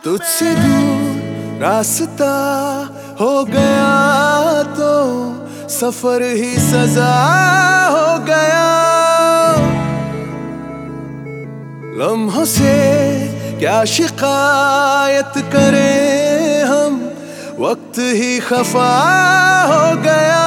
तुझसे दूर रास्ता हो गया तो सफर ही सजा हो गया। लम्हों से क्या शिकायत करें हम, वक्त ही खफा हो गया।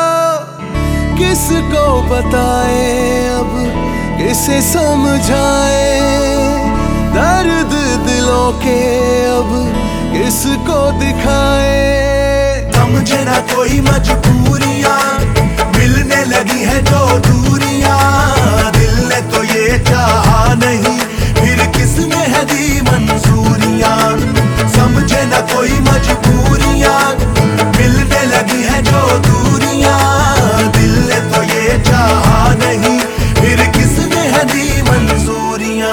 किसको बताए अब, किसे समझाए, दर्द दिलों के अब किसको दिखाए। समझे ना कोई मजबूरियां, मिलने लगी है जो दूरियां। दिल ने तो ये चाहा नहीं, फिर किसने है दी मंजूरियां। समझे ना कोई मजबूरियां, मिलने लगी है जो दूरियां। दिल ने तो ये चाहा नहीं, फिर किसने है दी मंजूरियां।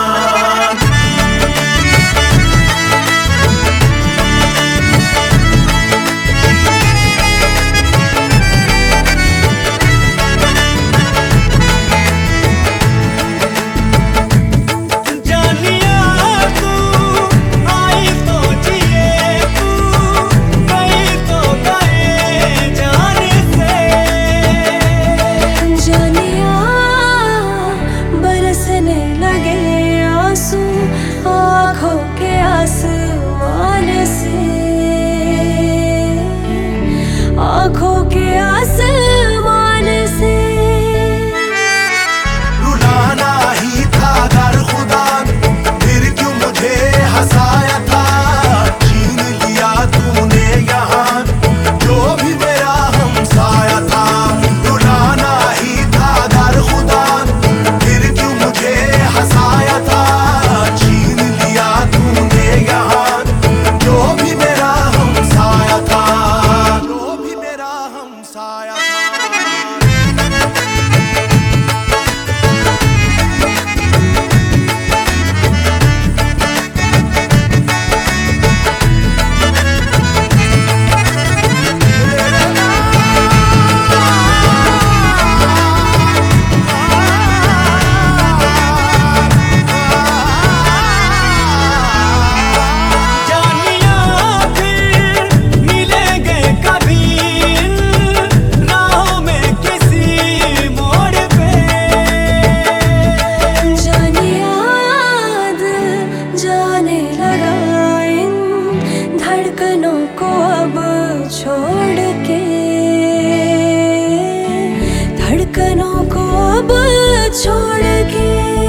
आँखों के आसमान से रुलाना ही था दर खुदा, फिर क्यों मुझे हंसाया था। छीन लिया तूने यहाँ जो भी मेरा हमसाया था। रुलाना ही था दर खुदा, फिर क्यों मुझे हंसाया था। छीन लिया तूने यहाँ जो भी मेरा हमसाया था, जो भी मेरा हमसाया था। छोड़ के धड़कनों को अब छोड़ के,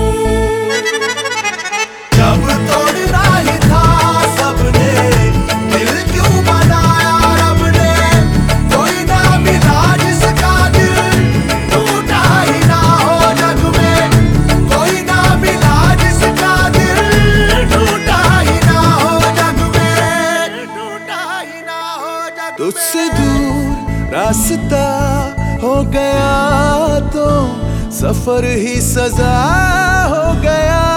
जब तोड़ना ही था सबने, दिल क्यों बनाया रब ने। कोई ना मिला जिसका दिल टूटा ही ना हो जग में। कोई ना मिला जिसका दिल टूटा ही ना हो जग में। टूटा ही ना हो जग में। तुझसे दूर रास्ता हो गया तो सफर ही सजा हो गया।